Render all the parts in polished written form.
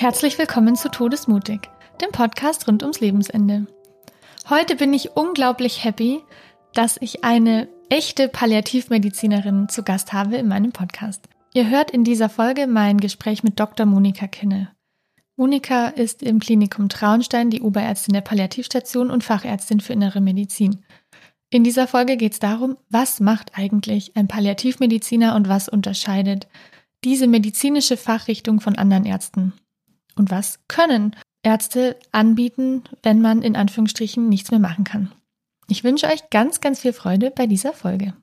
Herzlich willkommen zu Todesmutig, dem Podcast rund ums Lebensende. Heute bin ich unglaublich happy, dass ich eine echte Palliativmedizinerin zu Gast habe in meinem Podcast. Ihr hört in dieser Folge mein Gespräch mit Dr. Monika Kinne. Monika ist im Klinikum Traunstein die Oberärztin der Palliativstation und Fachärztin für Innere Medizin. In dieser Folge geht es darum, was macht eigentlich ein Palliativmediziner und was unterscheidet diese medizinische Fachrichtung von anderen Ärzten? Und was können Ärzte anbieten, wenn man in Anführungsstrichen nichts mehr machen kann? Ich wünsche euch ganz, ganz viel Freude bei dieser Folge.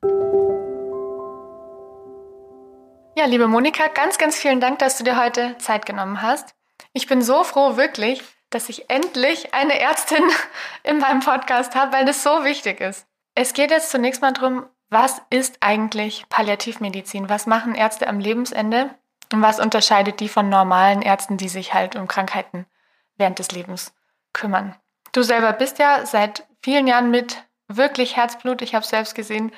Ja, liebe Monika, ganz, ganz vielen Dank, dass du dir heute Zeit genommen hast. Ich bin so froh, wirklich, dass ich endlich eine Ärztin in meinem Podcast habe, weil das so wichtig ist. Es geht jetzt zunächst mal darum, was ist eigentlich Palliativmedizin? Was machen Ärzte am Lebensende? Und was unterscheidet die von normalen Ärzten, die sich halt um Krankheiten während des Lebens kümmern? Du selber bist ja seit vielen Jahren mit wirklich Herzblut, ich habe es selbst gesehen,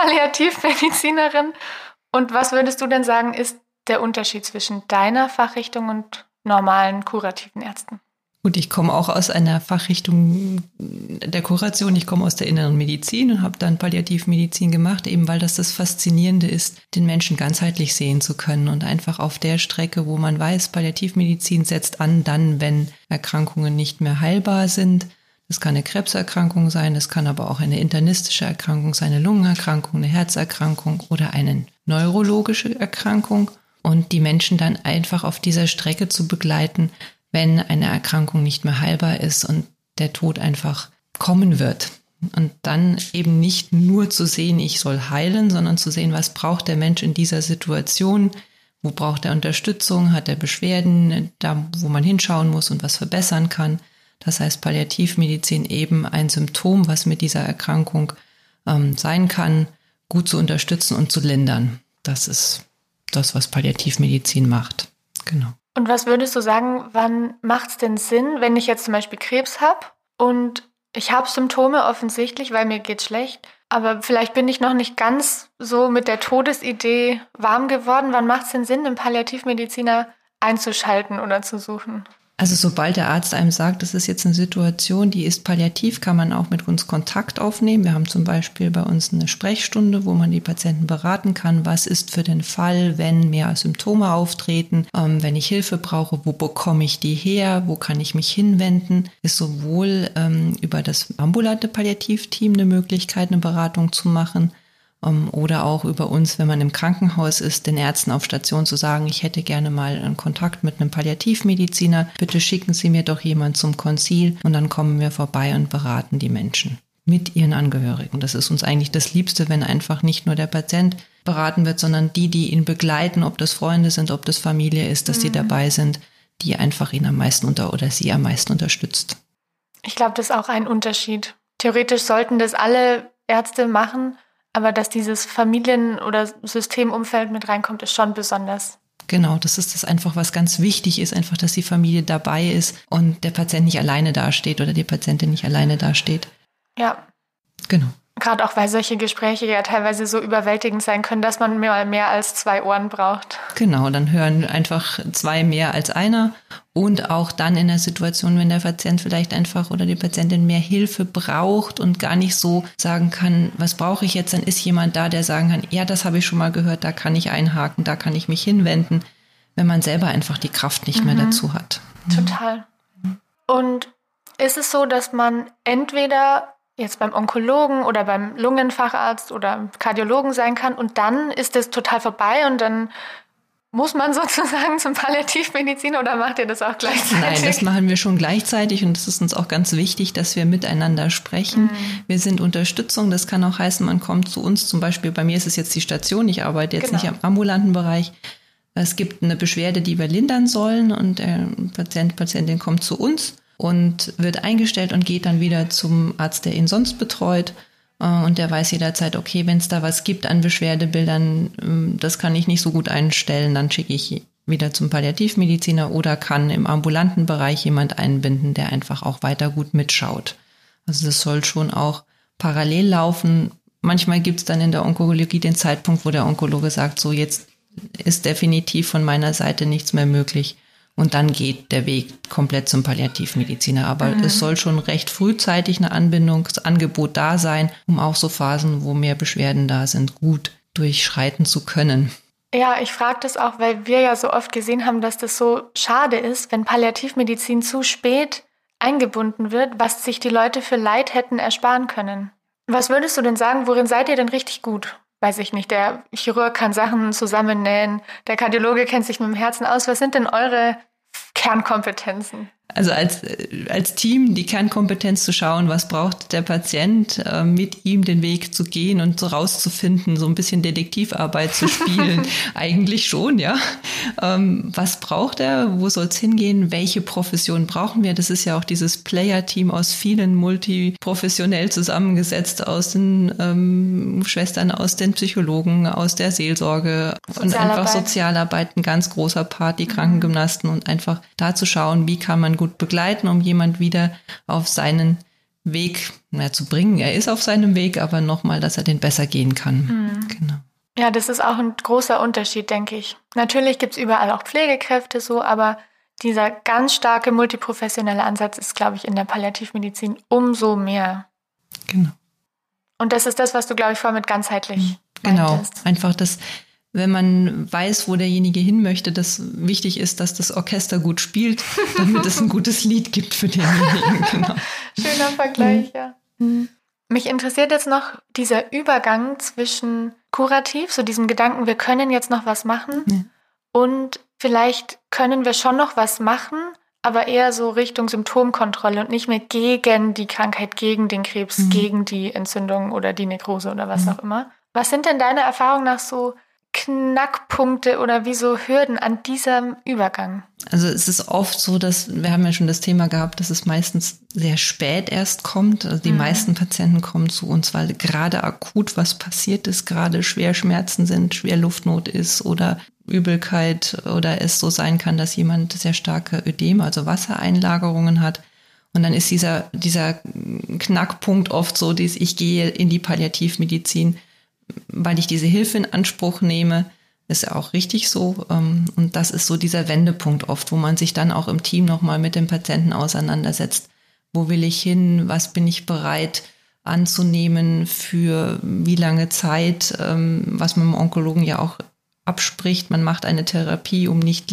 Palliativmedizinerin. Und was würdest du denn sagen, ist der Unterschied zwischen deiner Fachrichtung und normalen kurativen Ärzten? Gut, ich komme auch aus einer Fachrichtung der Kuration. Ich komme aus der Inneren Medizin und habe dann Palliativmedizin gemacht, eben weil das Faszinierende ist, den Menschen ganzheitlich sehen zu können und einfach auf der Strecke, wo man weiß, Palliativmedizin setzt an, dann, wenn Erkrankungen nicht mehr heilbar sind. Das kann eine Krebserkrankung sein, das kann aber auch eine internistische Erkrankung sein, eine Lungenerkrankung, eine Herzerkrankung oder eine neurologische Erkrankung. Und die Menschen dann einfach auf dieser Strecke zu begleiten, wenn eine Erkrankung nicht mehr heilbar ist und der Tod einfach kommen wird. Und dann eben nicht nur zu sehen, ich soll heilen, sondern zu sehen, was braucht der Mensch in dieser Situation, wo braucht er Unterstützung, hat er Beschwerden, da wo man hinschauen muss und was verbessern kann. Das heißt, Palliativmedizin eben ein Symptom, was mit dieser Erkrankung sein kann, gut zu unterstützen und zu lindern. Das ist das, was Palliativmedizin macht. Genau. Und was würdest du sagen, wann macht es denn Sinn, wenn ich jetzt zum Beispiel Krebs habe und ich habe Symptome offensichtlich, weil mir geht's schlecht, aber vielleicht bin ich noch nicht ganz so mit der Todesidee warm geworden. Wann macht es denn Sinn, einen Palliativmediziner einzuschalten oder zu suchen? Also sobald der Arzt einem sagt, das ist jetzt eine Situation, die ist palliativ, kann man auch mit uns Kontakt aufnehmen. Wir haben zum Beispiel bei uns eine Sprechstunde, wo man die Patienten beraten kann, was ist für den Fall, wenn mehr Symptome auftreten, wenn ich Hilfe brauche, wo bekomme ich die her, wo kann ich mich hinwenden. Ist sowohl über das ambulante Palliativteam eine Möglichkeit, eine Beratung zu machen, oder auch über uns, wenn man im Krankenhaus ist, den Ärzten auf Station zu sagen, ich hätte gerne mal einen Kontakt mit einem Palliativmediziner, bitte schicken Sie mir doch jemand zum Konzil und dann kommen wir vorbei und beraten die Menschen mit ihren Angehörigen. Das ist uns eigentlich das Liebste, wenn einfach nicht nur der Patient beraten wird, sondern die ihn begleiten, ob das Freunde sind, ob das Familie ist, dass die dabei sind, die einfach ihn am meisten oder sie am meisten unterstützt. Ich glaube, das ist auch ein Unterschied. Theoretisch sollten das alle Ärzte machen, aber dass dieses Familien- oder Systemumfeld mit reinkommt, ist schon besonders. Genau, das ist das einfach, was ganz wichtig ist, einfach, dass die Familie dabei ist und der Patient nicht alleine dasteht oder die Patientin nicht alleine dasteht. Ja. Genau. Gerade auch, weil solche Gespräche ja teilweise so überwältigend sein können, dass man mehr als 2 Ohren braucht. Genau, dann hören einfach 2 mehr als einer. Und auch dann in der Situation, wenn der Patient vielleicht einfach oder die Patientin mehr Hilfe braucht und gar nicht so sagen kann, was brauche ich jetzt, dann ist jemand da, der sagen kann, ja, das habe ich schon mal gehört, da kann ich einhaken, da kann ich mich hinwenden, wenn man selber einfach die Kraft nicht mehr dazu hat. Total. Und ist es so, dass man entweder jetzt beim Onkologen oder beim Lungenfacharzt oder Kardiologen sein kann und dann ist es total vorbei und dann muss man sozusagen zum Palliativmediziner oder macht ihr das auch gleichzeitig? Nein, das machen wir schon gleichzeitig und es ist uns auch ganz wichtig, dass wir miteinander sprechen. Wir sind Unterstützung, das kann auch heißen, man kommt zu uns, zum Beispiel bei mir ist es jetzt die Station, ich arbeite jetzt nicht im ambulanten Bereich. Es gibt eine Beschwerde, die wir lindern sollen und der Patientin kommt zu uns und wird eingestellt und geht dann wieder zum Arzt, der ihn sonst betreut. Und der weiß jederzeit, okay, wenn es da was gibt an Beschwerdebildern, das kann ich nicht so gut einstellen, dann schicke ich wieder zum Palliativmediziner oder kann im ambulanten Bereich jemand einbinden, der einfach auch weiter gut mitschaut. Also das soll schon auch parallel laufen. Manchmal gibt es dann in der Onkologie den Zeitpunkt, wo der Onkologe sagt, so jetzt ist definitiv von meiner Seite nichts mehr möglich. Und dann geht der Weg komplett zum Palliativmediziner. Aber es soll schon recht frühzeitig ein Anbindungsangebot da sein, um auch so Phasen, wo mehr Beschwerden da sind, gut durchschreiten zu können. Ja, ich frage das auch, weil wir ja so oft gesehen haben, dass das so schade ist, wenn Palliativmedizin zu spät eingebunden wird, was sich die Leute für Leid hätten ersparen können. Was würdest du denn sagen, worin seid ihr denn richtig gut? Weiß ich nicht, der Chirurg kann Sachen zusammennähen, der Kardiologe kennt sich mit dem Herzen aus. Was sind denn eure Kernkompetenzen? Also als Team die Kernkompetenz zu schauen, was braucht der Patient, mit ihm den Weg zu gehen und so rauszufinden, so ein bisschen Detektivarbeit zu spielen, eigentlich schon, ja. Was braucht er, wo soll es hingehen, welche Profession brauchen wir? Das ist ja auch dieses Player-Team aus vielen multiprofessionell zusammengesetzt, aus den Schwestern, aus den Psychologen, aus der Seelsorge und einfach Sozialarbeit, ein ganz großer Part, die Krankengymnasten und einfach da zu schauen, wie kann man gut begleiten, um jemand wieder auf seinen Weg zu bringen. Er ist auf seinem Weg, aber nochmal, dass er den besser gehen kann. Genau. Ja, das ist auch ein großer Unterschied, denke ich. Natürlich gibt es überall auch Pflegekräfte so, aber dieser ganz starke multiprofessionelle Ansatz ist, glaube ich, in der Palliativmedizin umso mehr. Genau. Und das ist das, was du, glaube ich, vorher mit ganzheitlich meintest. Genau, einfach das, wenn man weiß, wo derjenige hin möchte, dass wichtig ist, dass das Orchester gut spielt, damit es ein gutes Lied gibt für denjenigen. Genau. Schöner Vergleich, ja. Mich interessiert jetzt noch dieser Übergang zwischen kurativ, so diesem Gedanken, wir können jetzt noch was machen und vielleicht können wir schon noch was machen, aber eher so Richtung Symptomkontrolle und nicht mehr gegen die Krankheit, gegen den Krebs, gegen die Entzündung oder die Nekrose oder was auch immer. Was sind denn deiner Erfahrung nach so Knackpunkte oder wie so Hürden an diesem Übergang? Also es ist oft so, dass, wir haben ja schon das Thema gehabt, dass es meistens sehr spät erst kommt. Also die meisten Patienten kommen zu uns, weil gerade akut was passiert ist, gerade Schwerschmerzen sind, Schwerluftnot ist oder Übelkeit oder es so sein kann, dass jemand sehr starke Ödem, also Wassereinlagerungen hat. Und dann ist dieser Knackpunkt oft so, ich gehe in die Palliativmedizin, weil ich diese Hilfe in Anspruch nehme, ist ja auch richtig so. Und das ist so dieser Wendepunkt oft, wo man sich dann auch im Team nochmal mit dem Patienten auseinandersetzt. Wo will ich hin? Was bin ich bereit anzunehmen? Für wie lange Zeit? Was man dem Onkologen ja auch abspricht. Man macht eine Therapie, um nicht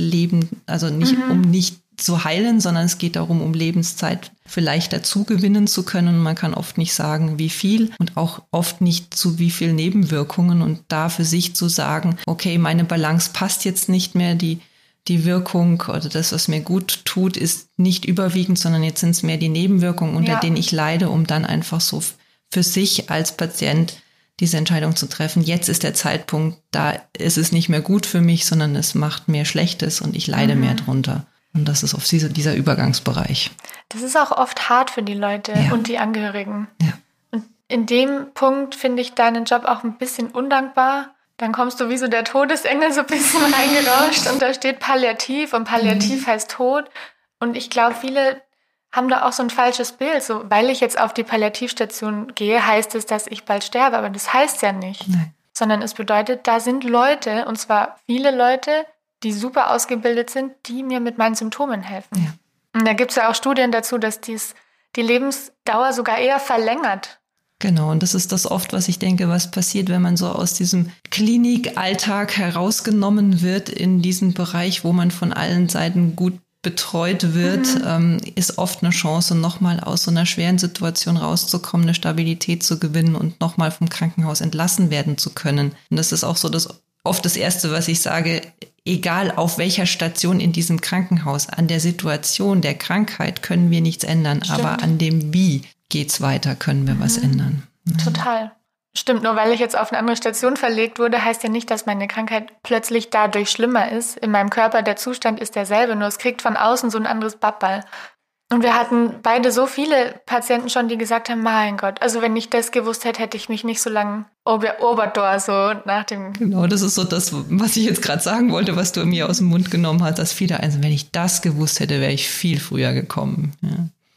um nicht zu heilen, sondern es geht darum, um Lebenszeit vielleicht dazu gewinnen zu können. Man kann oft nicht sagen, wie viel und auch oft nicht zu wie viel Nebenwirkungen und da für sich zu sagen, okay, meine Balance passt jetzt nicht mehr, die Wirkung oder das, was mir gut tut, ist nicht überwiegend, sondern jetzt sind es mehr die Nebenwirkungen, unter denen ich leide, um dann einfach so für sich als Patient diese Entscheidung zu treffen. Jetzt ist der Zeitpunkt, da ist es nicht mehr gut für mich, sondern es macht mir Schlechtes und ich leide mehr drunter. Und das ist oft dieser Übergangsbereich. Das ist auch oft hart für die Leute und die Angehörigen. Ja. Und in dem Punkt finde ich deinen Job auch ein bisschen undankbar. Dann kommst du wie so der Todesengel so ein bisschen reingerauscht und da steht Palliativ und Palliativ heißt Tod. Und ich glaube, viele haben da auch so ein falsches Bild. So, weil ich jetzt auf die Palliativstation gehe, heißt es, dass ich bald sterbe. Aber das heißt ja nicht. Nein. Sondern es bedeutet, da sind Leute, und zwar viele Leute, die super ausgebildet sind, die mir mit meinen Symptomen helfen. Ja. Und da gibt es ja auch Studien dazu, dass die Lebensdauer sogar eher verlängert. Genau, und das ist das oft, was ich denke, was passiert, wenn man so aus diesem Klinikalltag herausgenommen wird in diesen Bereich, wo man von allen Seiten gut betreut wird, ist oft eine Chance, nochmal aus so einer schweren Situation rauszukommen, eine Stabilität zu gewinnen und nochmal vom Krankenhaus entlassen werden zu können. Und das ist auch so oft das Erste, was ich sage, egal auf welcher Station in diesem Krankenhaus, an der Situation der Krankheit können wir nichts ändern, aber an dem Wie geht's weiter, können wir was ändern. Total. Stimmt, nur weil ich jetzt auf eine andere Station verlegt wurde, heißt ja nicht, dass meine Krankheit plötzlich dadurch schlimmer ist. In meinem Körper, der Zustand ist derselbe, nur es kriegt von außen so ein anderes Babbel. Und wir hatten beide so viele Patienten schon, die gesagt haben, mein Gott, also wenn ich das gewusst hätte, hätte ich mich nicht so lange Oberdor so nach dem... Genau, das ist so das, was ich jetzt gerade sagen wollte, was du mir aus dem Mund genommen hast, dass viele, also wenn ich das gewusst hätte, wäre ich viel früher gekommen. Ja.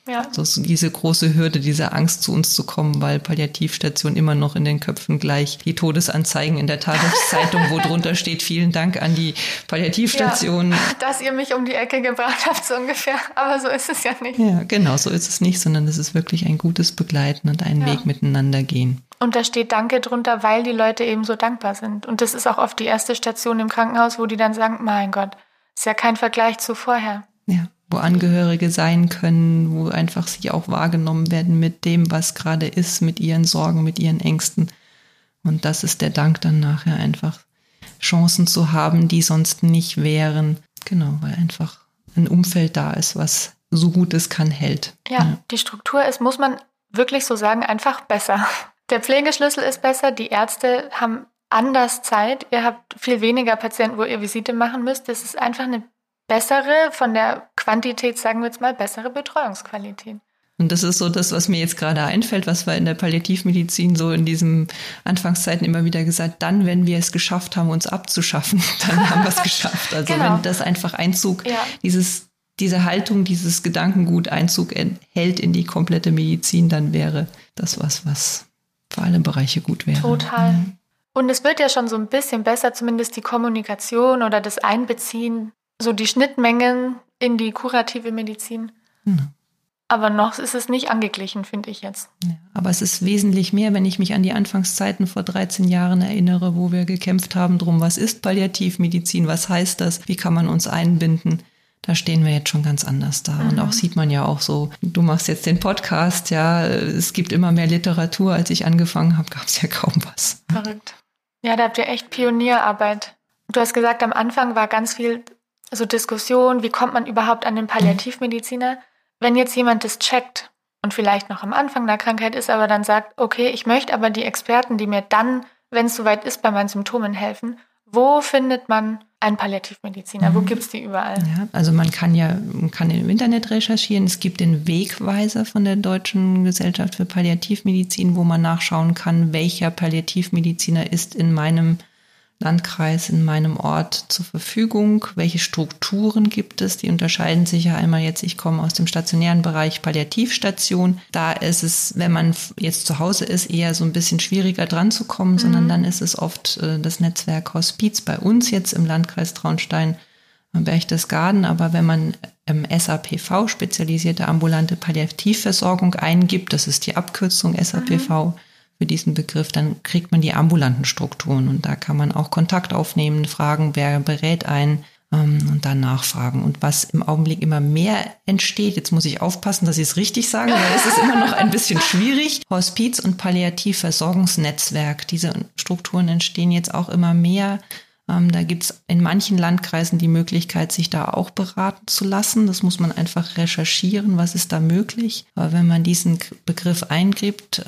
Ja. Also so diese große Hürde, diese Angst, zu uns zu kommen, weil Palliativstation immer noch in den Köpfen gleich die Todesanzeigen in der Tageszeitung, wo drunter steht, vielen Dank an die Palliativstation. Ja, dass ihr mich um die Ecke gebracht habt, so ungefähr. Aber so ist es ja nicht. Ja, genau, so ist es nicht, sondern es ist wirklich ein gutes Begleiten und einen Weg miteinander gehen. Und da steht Danke drunter, weil die Leute eben so dankbar sind. Und das ist auch oft die erste Station im Krankenhaus, wo die dann sagen, mein Gott, ist ja kein Vergleich zu vorher. Ja, wo Angehörige sein können, wo einfach sie auch wahrgenommen werden mit dem, was gerade ist, mit ihren Sorgen, mit ihren Ängsten. Und das ist der Dank dann nachher einfach, Chancen zu haben, die sonst nicht wären. Genau, weil einfach ein Umfeld da ist, was so gut es kann, hält. Ja, die Struktur ist, muss man wirklich so sagen, einfach besser. Der Pflegeschlüssel ist besser, die Ärzte haben anders Zeit, ihr habt viel weniger Patienten, wo ihr Visite machen müsst. Das ist einfach eine bessere, von der Quantität, sagen wir jetzt mal, bessere Betreuungsqualität. Und das ist so das, was mir jetzt gerade einfällt, was wir in der Palliativmedizin so in diesen Anfangszeiten immer wieder gesagt, dann, wenn wir es geschafft haben, uns abzuschaffen, dann haben wir es geschafft. Also wenn das einfach Einzug, diese Haltung, dieses Gedankengut Einzug hält in die komplette Medizin, dann wäre das was für alle Bereiche gut wäre. Total. Und es wird ja schon so ein bisschen besser, zumindest die Kommunikation oder das Einbeziehen, so die Schnittmengen in die kurative Medizin. Aber noch ist es nicht angeglichen, finde ich jetzt. Ja, aber es ist wesentlich mehr, wenn ich mich an die Anfangszeiten vor 13 Jahren erinnere, wo wir gekämpft haben drum, was ist Palliativmedizin, was heißt das, wie kann man uns einbinden. Da stehen wir jetzt schon ganz anders da. Und auch sieht man ja auch so, du machst jetzt den Podcast, ja, es gibt immer mehr Literatur. Als ich angefangen habe, gab es ja kaum was. Verrückt. Ja, da habt ihr echt Pionierarbeit. Du hast gesagt, am Anfang war ganz viel so Diskussion, wie kommt man überhaupt an den Palliativmediziner? Wenn jetzt jemand das checkt und vielleicht noch am Anfang der Krankheit ist, aber dann sagt, okay, ich möchte aber die Experten, die mir dann, wenn es soweit ist, bei meinen Symptomen helfen, wo findet man einen Palliativmediziner? Wo gibt es die überall? Ja, also man kann im Internet recherchieren. Es gibt den Wegweiser von der Deutschen Gesellschaft für Palliativmedizin, wo man nachschauen kann, welcher Palliativmediziner ist in meinem Landkreis, in meinem Ort zur Verfügung, welche Strukturen gibt es, die unterscheiden sich ja einmal jetzt, ich komme aus dem stationären Bereich Palliativstation, da ist es, wenn man jetzt zu Hause ist, eher so ein bisschen schwieriger dran zu kommen, sondern dann ist es oft das Netzwerk Hospiz bei uns jetzt im Landkreis Traunstein-Berchtesgaden, aber wenn man SAPV, spezialisierte ambulante Palliativversorgung eingibt, das ist die Abkürzung SAPV, für diesen Begriff, dann kriegt man die ambulanten Strukturen und da kann man auch Kontakt aufnehmen, fragen, wer berät einen und dann nachfragen. Und was im Augenblick immer mehr entsteht, jetzt muss ich aufpassen, dass ich es richtig sage, weil es ist immer noch ein bisschen schwierig, Hospiz- und Palliativversorgungsnetzwerk, diese Strukturen entstehen jetzt auch immer mehr. Da gibt es in manchen Landkreisen die Möglichkeit, sich da auch beraten zu lassen. Das muss man einfach recherchieren, was ist da möglich. Aber wenn man diesen Begriff eingibt,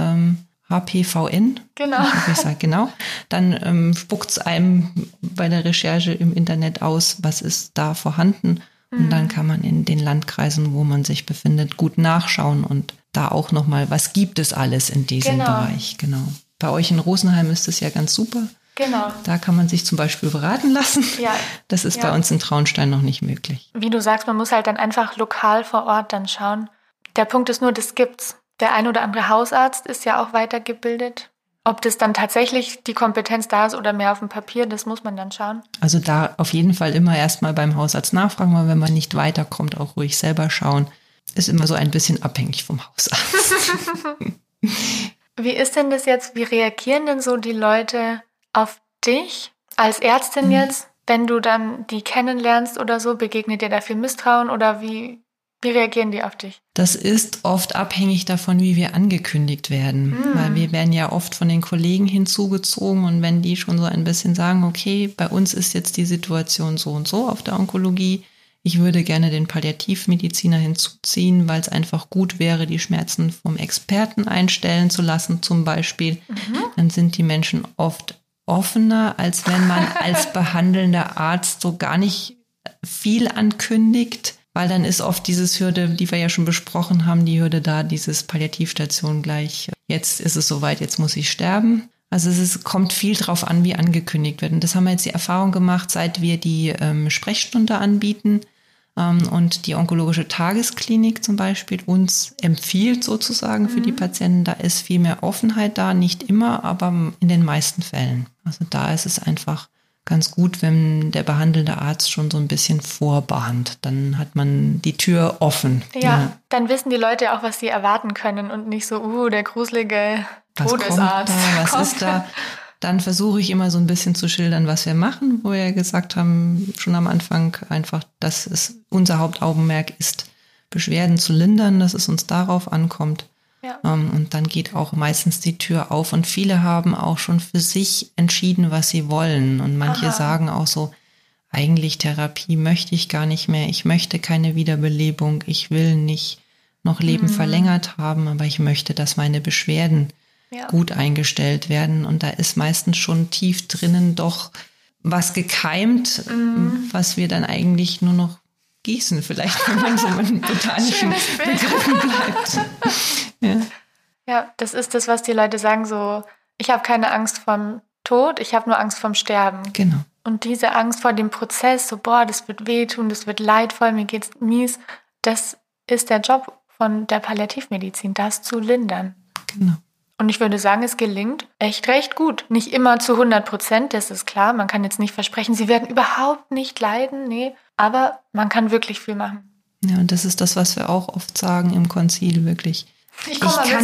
HPVN, genau, dann spuckt es einem bei der Recherche im Internet aus, was ist da vorhanden. Und dann kann man in den Landkreisen, wo man sich befindet, gut nachschauen und da auch nochmal, was gibt es alles in diesem Bereich. Genau. Bei euch in Rosenheim ist es ja ganz super. Genau. Da kann man sich zum Beispiel beraten lassen. Ja. Das ist bei uns in Traunstein noch nicht möglich. Wie du sagst, man muss halt dann einfach lokal vor Ort dann schauen. Der Punkt ist nur, das gibt's. Der ein oder andere Hausarzt ist ja auch weitergebildet. Ob das dann tatsächlich die Kompetenz da ist oder mehr auf dem Papier, das muss man dann schauen. Also da auf jeden Fall immer erstmal beim Hausarzt nachfragen, weil wenn man nicht weiterkommt, auch ruhig selber schauen. Ist immer so ein bisschen abhängig vom Hausarzt. Wie ist denn das jetzt? Wie reagieren denn so die Leute auf dich als Ärztin jetzt, wenn du dann die kennenlernst oder so? Begegnet dir da viel Misstrauen oder wie reagieren die auf dich? Das ist oft abhängig davon, wie wir angekündigt werden. Weil wir werden ja oft von den Kollegen hinzugezogen und wenn die schon so ein bisschen sagen, okay, bei uns ist jetzt die Situation so und so auf der Onkologie, ich würde gerne den Palliativmediziner hinzuziehen, weil es einfach gut wäre, die Schmerzen vom Experten einstellen zu lassen zum Beispiel, dann sind die Menschen oft offener, als wenn man als behandelnder Arzt so gar nicht viel ankündigt. Weil dann ist oft dieses Hürde, die wir ja schon besprochen haben, die Hürde da, dieses Palliativstation gleich, jetzt ist es soweit, jetzt muss ich sterben. Also kommt viel drauf an, wie angekündigt wird. Und das haben wir jetzt die Erfahrung gemacht, seit wir die Sprechstunde anbieten, Und die onkologische Tagesklinik zum Beispiel uns empfiehlt sozusagen für die Patienten, da ist viel mehr Offenheit da, nicht immer, aber in den meisten Fällen. Also da ist es einfach ganz gut, wenn der behandelnde Arzt schon so ein bisschen vorbahnt. Dann hat man die Tür offen. Ja, dann wissen die Leute auch, was sie erwarten können und nicht so, der gruselige Todesarzt. Was ist da? Dann versuche ich immer so ein bisschen zu schildern, was wir machen, wo wir gesagt haben, schon am Anfang einfach, dass es unser Hauptaugenmerk ist, Beschwerden zu lindern, dass es uns darauf ankommt. Ja. Und dann geht auch meistens die Tür auf. Und viele haben auch schon für sich entschieden, was sie wollen. Und manche sagen auch so, eigentlich Therapie möchte ich gar nicht mehr. Ich möchte keine Wiederbelebung. Ich will nicht noch Leben verlängert haben, aber ich möchte, dass meine Beschwerden gut eingestellt werden. Und da ist meistens schon tief drinnen doch was gekeimt, was wir dann eigentlich nur noch gießen, vielleicht, wenn man so mit botanischen Begriffen bleibt. Ja, das ist das, was die Leute sagen, so, ich habe keine Angst vorm Tod, ich habe nur Angst vorm Sterben. Genau. Und diese Angst vor dem Prozess, so, das wird wehtun, das wird leidvoll, mir geht's mies, das ist der Job von der Palliativmedizin, das zu lindern. Genau. Und ich würde sagen, es gelingt echt recht gut. Nicht immer zu 100%, das ist klar. Man kann jetzt nicht versprechen, sie werden überhaupt nicht leiden, nee. Aber man kann wirklich viel machen. Ja, und das ist das, was wir auch oft sagen im Konzil, wirklich. Ich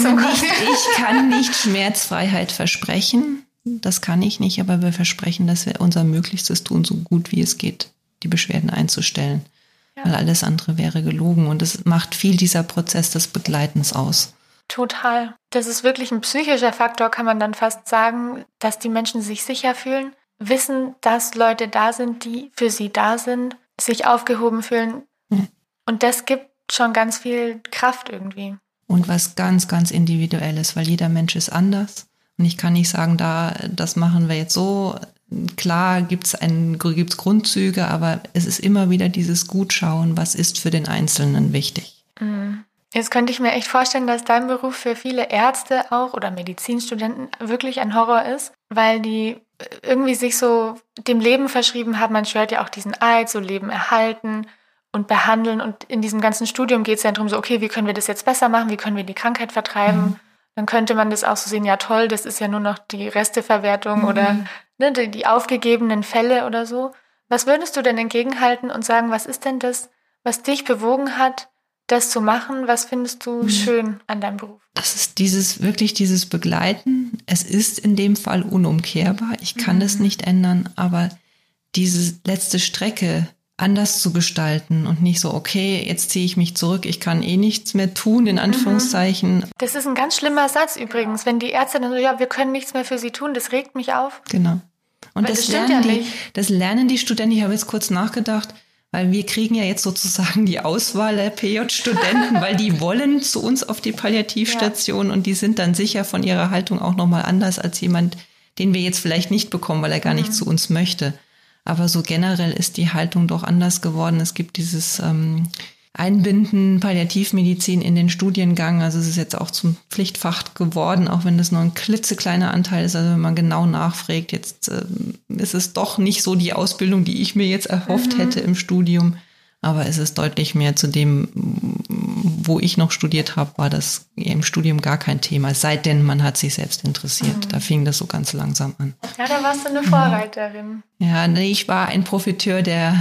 kann nicht Schmerzfreiheit versprechen. Das kann ich nicht, aber wir versprechen, dass wir unser Möglichstes tun, so gut wie es geht, die Beschwerden einzustellen. Ja. Weil alles andere wäre gelogen. Und es macht viel dieser Prozess des Begleitens aus. Total. Das ist wirklich ein psychischer Faktor, kann man dann fast sagen, dass die Menschen sich sicher fühlen, wissen, dass Leute da sind, die für sie da sind, sich aufgehoben fühlen. Und das gibt schon ganz viel Kraft irgendwie. Und was ganz, ganz Individuelles, weil jeder Mensch ist anders. Und ich kann nicht sagen, das machen wir jetzt so. Klar gibt's Grundzüge, aber es ist immer wieder dieses Gutschauen, was ist für den Einzelnen wichtig. Jetzt könnte ich mir echt vorstellen, dass dein Beruf für viele Ärzte auch oder Medizinstudenten wirklich ein Horror ist, weil die irgendwie sich so dem Leben verschrieben haben. Man schwört ja auch diesen Eid, so Leben erhalten und behandeln. Und in diesem ganzen Studium geht es ja darum, so, okay, wie können wir das jetzt besser machen? Wie können wir die Krankheit vertreiben? Dann könnte man das auch so sehen, ja toll, das ist ja nur noch die Resteverwertung oder die aufgegebenen Fälle oder so. Was würdest du denn entgegenhalten und sagen, was ist denn das, was dich bewogen hat, das zu machen? Was findest du schön an deinem Beruf? Das ist dieses Begleiten. Es ist in dem Fall unumkehrbar. Ich kann es nicht ändern, aber diese letzte Strecke anders zu gestalten und nicht so, okay, jetzt ziehe ich mich zurück, ich kann nichts mehr tun, in Anführungszeichen. Das ist ein ganz schlimmer Satz übrigens, wenn die Ärzte dann so, ja, wir können nichts mehr für sie tun, das regt mich auf. Genau. Und das lernen die Studenten, ich habe jetzt kurz nachgedacht, weil wir kriegen ja jetzt sozusagen die Auswahl der PJ-Studenten, weil die wollen zu uns auf die Palliativstation und die sind dann sicher von ihrer Haltung auch nochmal anders als jemand, den wir jetzt vielleicht nicht bekommen, weil er gar nicht zu uns möchte. Aber so generell ist die Haltung doch anders geworden. Es gibt dieses Einbinden Palliativmedizin in den Studiengang. Also es ist jetzt auch zum Pflichtfach geworden, auch wenn das nur ein klitzekleiner Anteil ist. Also wenn man genau nachfragt, jetzt ist es doch nicht so die Ausbildung, die ich mir jetzt erhofft hätte im Studium. Aber es ist deutlich mehr zu dem, wo ich noch studiert habe, war das im Studium gar kein Thema. Seitdem man hat sich selbst interessiert. Da fing das so ganz langsam an. Ja, da warst du eine Vorreiterin. Ja, ich war ein Profiteur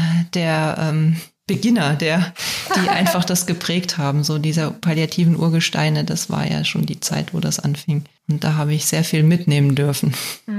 der Beginner, die einfach das geprägt haben. So diese palliativen Urgesteine, das war ja schon die Zeit, wo das anfing. Und da habe ich sehr viel mitnehmen dürfen.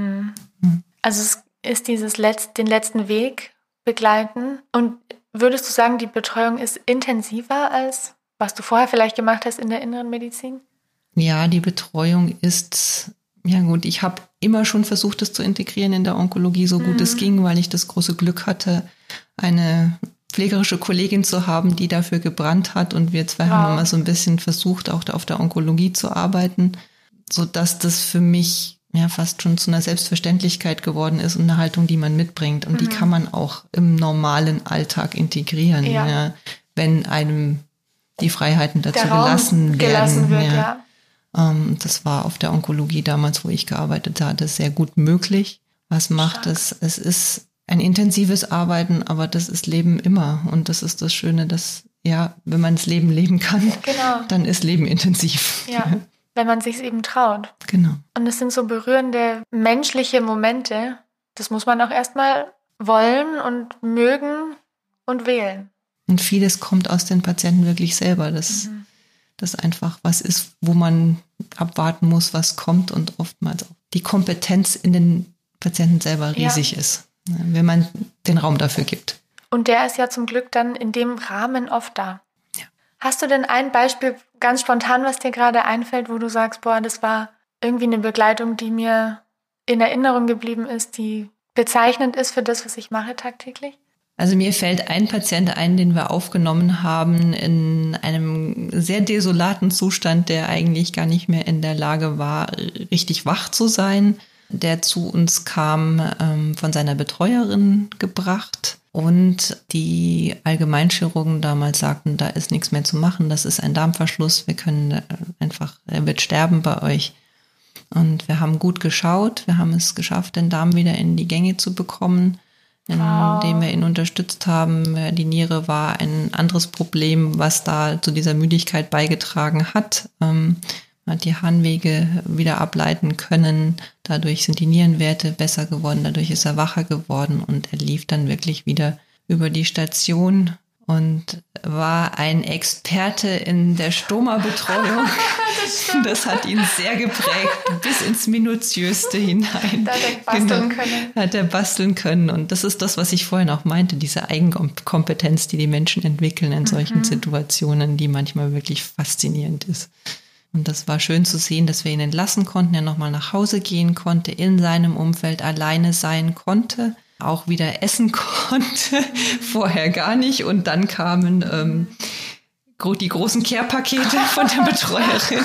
Also es ist den letzten Weg begleiten. Und würdest du sagen, die Betreuung ist intensiver als was du vorher vielleicht gemacht hast in der inneren Medizin? Ja, die Betreuung ist, ja gut, ich habe immer schon versucht, das zu integrieren in der Onkologie, so gut es ging, weil ich das große Glück hatte, eine pflegerische Kollegin zu haben, die dafür gebrannt hat. Und wir zwei haben immer so ein bisschen versucht, auch auf der Onkologie zu arbeiten, sodass das für mich ja fast schon zu einer Selbstverständlichkeit geworden ist und eine Haltung, die man mitbringt. Und die kann man auch im normalen Alltag integrieren, ja, wenn einem die Freiheiten dazu gelassen werden. Das war auf der Onkologie damals, wo ich gearbeitet hatte, sehr gut möglich. Was macht es? Es ist ein intensives Arbeiten, aber das ist Leben immer. Und das ist das Schöne, dass, ja, wenn man das Leben leben kann, genau, dann ist Leben intensiv. ja, wenn man sich eben traut. Genau. Und es sind so berührende menschliche Momente. Das muss man auch erstmal wollen und mögen und wählen. Und vieles kommt aus den Patienten wirklich selber, dass das einfach was ist, wo man abwarten muss, was kommt und oftmals auch die Kompetenz in den Patienten selber riesig ist, wenn man den Raum dafür gibt. Und der ist ja zum Glück dann in dem Rahmen oft da. Ja. Hast du denn ein Beispiel ganz spontan, was dir gerade einfällt, wo du sagst, boah, das war irgendwie eine Begleitung, die mir in Erinnerung geblieben ist, die bezeichnend ist für das, was ich mache tagtäglich? Also mir fällt ein Patient ein, den wir aufgenommen haben in einem sehr desolaten Zustand, der eigentlich gar nicht mehr in der Lage war, richtig wach zu sein, der zu uns kam, von seiner Betreuerin gebracht. Und die Allgemeinchirurgen damals sagten, da ist nichts mehr zu machen, das ist ein Darmverschluss, wir können einfach, er wird sterben bei euch. Und wir haben gut geschaut, wir haben es geschafft, den Darm wieder in die Gänge zu bekommen, indem wir ihn unterstützt haben. Die Niere war ein anderes Problem, was da zu dieser Müdigkeit beigetragen hat. Man hat die Harnwege wieder ableiten können. Dadurch sind die Nierenwerte besser geworden. Dadurch ist er wacher geworden und er lief dann wirklich wieder über die Station und war ein Experte in der Stoma-Betreuung. Das hat ihn sehr geprägt, bis ins Minutiöste hinein. Da hat er basteln können. Hat er basteln können. Und das ist das, was ich vorhin auch meinte, diese Eigenkompetenz, die die Menschen entwickeln in solchen Situationen, die manchmal wirklich faszinierend ist. Und das war schön zu sehen, dass wir ihn entlassen konnten, er nochmal nach Hause gehen konnte, in seinem Umfeld alleine sein konnte, auch wieder essen konnte, vorher gar nicht. Und dann kamen die großen Care-Pakete von der Betreuerin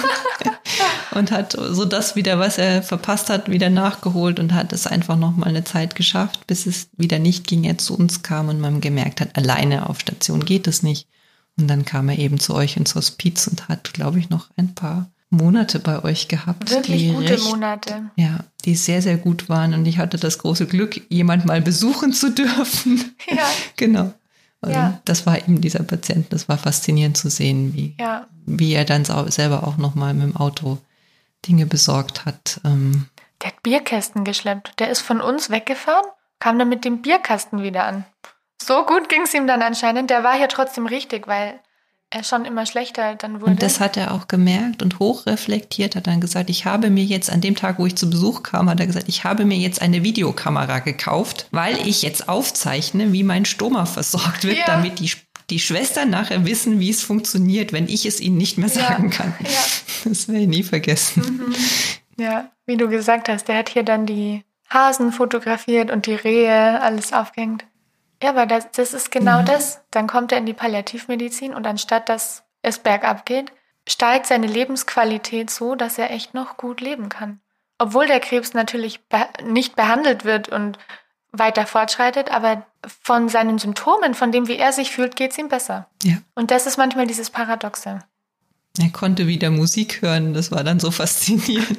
und hat so das wieder, was er verpasst hat, wieder nachgeholt und hat es einfach nochmal eine Zeit geschafft, bis es wieder nicht ging, er zu uns kam und man gemerkt hat, alleine auf Station geht es nicht. Und dann kam er eben zu euch ins Hospiz und hat, glaube ich, noch ein paar Monate bei euch gehabt. Wirklich gute Monate. Ja, die sehr, sehr gut waren. Und ich hatte das große Glück, jemand mal besuchen zu dürfen. Ja. Genau. Und das war eben dieser Patient. Das war faszinierend zu sehen, wie er dann selber auch nochmal mit dem Auto Dinge besorgt hat. Der hat Bierkästen geschleppt. Der ist von uns weggefahren, kam dann mit dem Bierkasten wieder an. So gut ging es ihm dann anscheinend. Der war ja trotzdem richtig, weil er schon immer schlechter dann wurde. Und das hat er auch gemerkt und hochreflektiert, hat dann gesagt, ich habe mir jetzt an dem Tag, wo ich zu Besuch kam, hat er gesagt, ich habe mir jetzt eine Videokamera gekauft, weil ich jetzt aufzeichne, wie mein Stoma versorgt wird, damit die Schwestern nachher wissen, wie es funktioniert, wenn ich es ihnen nicht mehr sagen kann. Ja. Das werde ich nie vergessen. Ja, wie du gesagt hast, der hat hier dann die Hasen fotografiert und die Rehe, alles aufgehängt. Ja, aber das ist genau das. Dann kommt er in die Palliativmedizin und anstatt dass es bergab geht, steigt seine Lebensqualität so, dass er echt noch gut leben kann. Obwohl der Krebs natürlich nicht behandelt wird und weiter fortschreitet, aber von seinen Symptomen, von dem, wie er sich fühlt, geht es ihm besser. Ja. Und das ist manchmal dieses Paradoxe. Er konnte wieder Musik hören, das war dann so faszinierend.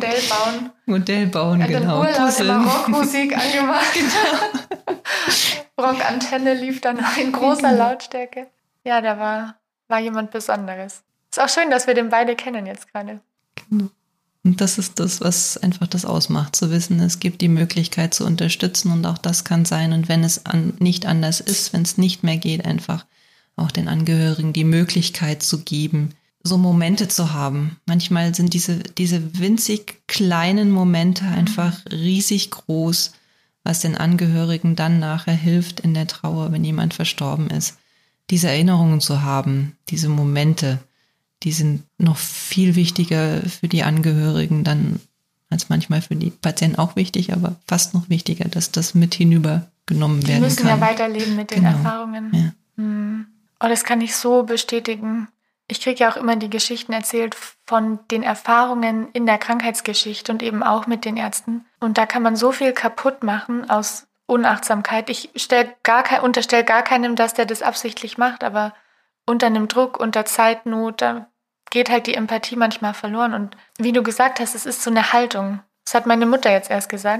Modell bauen, genau. Urlaub immer Rockmusik angemacht. Genau. Rockantenne lief dann in großer Lautstärke. Ja, da war jemand Besonderes. Ist auch schön, dass wir den beide kennen jetzt gerade. Genau. Und das ist das, was einfach das ausmacht, zu wissen, es gibt die Möglichkeit zu unterstützen und auch das kann sein. Und wenn es nicht anders ist, wenn es nicht mehr geht, einfach auch den Angehörigen die Möglichkeit zu geben, so Momente zu haben. Manchmal sind diese winzig kleinen Momente einfach riesig groß, was den Angehörigen dann nachher hilft in der Trauer, wenn jemand verstorben ist. Diese Erinnerungen zu haben, diese Momente, die sind noch viel wichtiger für die Angehörigen dann als manchmal für die Patienten auch wichtig, aber fast noch wichtiger, dass das mit hinübergenommen werden kann. Die müssen ja weiterleben mit den Erfahrungen. Ja. Oh, das kann ich so bestätigen. Ich kriege ja auch immer die Geschichten erzählt von den Erfahrungen in der Krankheitsgeschichte und eben auch mit den Ärzten. Und da kann man so viel kaputt machen aus Unachtsamkeit. Ich unterstelle gar keinem, dass der das absichtlich macht, aber unter einem Druck, unter Zeitnot, da geht halt die Empathie manchmal verloren. Und wie du gesagt hast, es ist so eine Haltung. Das hat meine Mutter jetzt erst gesagt.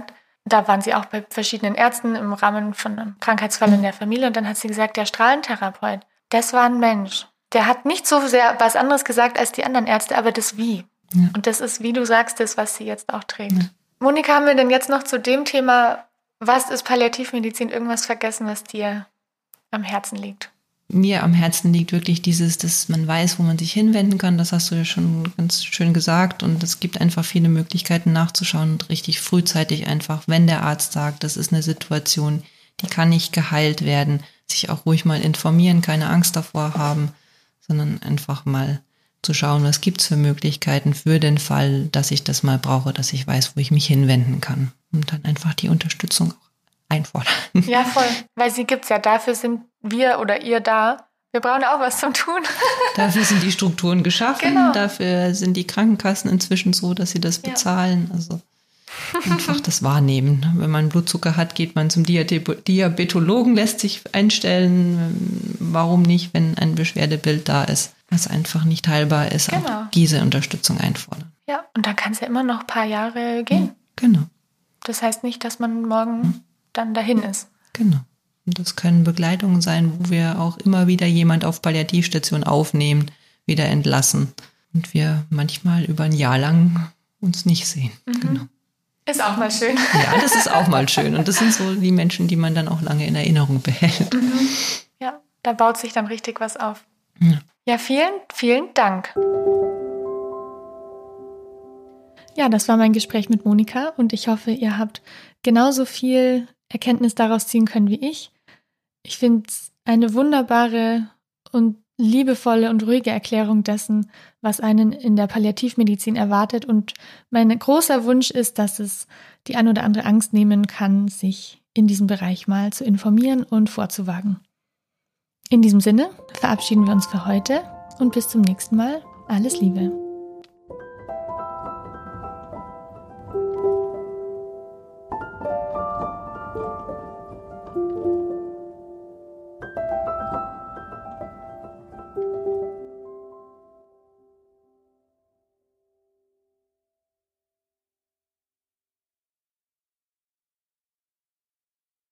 da waren sie auch bei verschiedenen Ärzten im Rahmen von einem Krankheitsfall in der Familie. Und dann hat sie gesagt, der Strahlentherapeut, das war ein Mensch. Der hat nicht so sehr was anderes gesagt als die anderen Ärzte, aber das Wie. Ja. Und das ist, wie du sagst, das, was sie jetzt auch trägt. Ja. Monika, haben wir denn jetzt noch zu dem Thema, was ist Palliativmedizin, irgendwas vergessen, was dir am Herzen liegt? Mir am Herzen liegt wirklich dieses, dass man weiß, wo man sich hinwenden kann. Das hast du ja schon ganz schön gesagt. Und es gibt einfach viele Möglichkeiten nachzuschauen und richtig frühzeitig einfach, wenn der Arzt sagt, das ist eine Situation, die kann nicht geheilt werden, sich auch ruhig mal informieren, keine Angst davor haben, sondern einfach mal zu schauen, was gibt's für Möglichkeiten für den Fall, dass ich das mal brauche, dass ich weiß, wo ich mich hinwenden kann. Und dann einfach die Unterstützung auch einfordern. Ja, voll. Weil sie gibt's ja. Dafür sind wir oder ihr da. Wir brauchen auch was zum Tun. Dafür sind die Strukturen geschaffen. Genau. Dafür sind die Krankenkassen inzwischen so, dass sie das bezahlen. Also einfach das wahrnehmen. Wenn man Blutzucker hat, geht man zum Diabetologen, lässt sich einstellen. Warum nicht, wenn ein Beschwerdebild da ist, was einfach nicht heilbar ist, auch diese Unterstützung einfordern. Ja, und dann kann es ja immer noch ein paar Jahre gehen. Genau. Das heißt nicht, dass man morgen dann dahin ist. Genau. Und das können Begleitungen sein, wo wir auch immer wieder jemand auf Palliativstation aufnehmen, wieder entlassen. Und wir manchmal über ein Jahr lang uns nicht sehen. Genau. Ist auch mal schön. Ja, das ist auch mal schön. Und das sind so die Menschen, die man dann auch lange in Erinnerung behält. Ja, da baut sich dann richtig was auf. Ja, vielen, vielen Dank. Ja, das war mein Gespräch mit Monika und ich hoffe, ihr habt genauso viel Erkenntnis daraus ziehen können wie ich. Ich finde es eine wunderbare und liebevolle und ruhige Erklärung dessen, was einen in der Palliativmedizin erwartet. Und mein großer Wunsch ist, dass es die ein oder andere Angst nehmen kann, sich in diesem Bereich mal zu informieren und vorzuwagen. In diesem Sinne verabschieden wir uns für heute und bis zum nächsten Mal. Alles Liebe.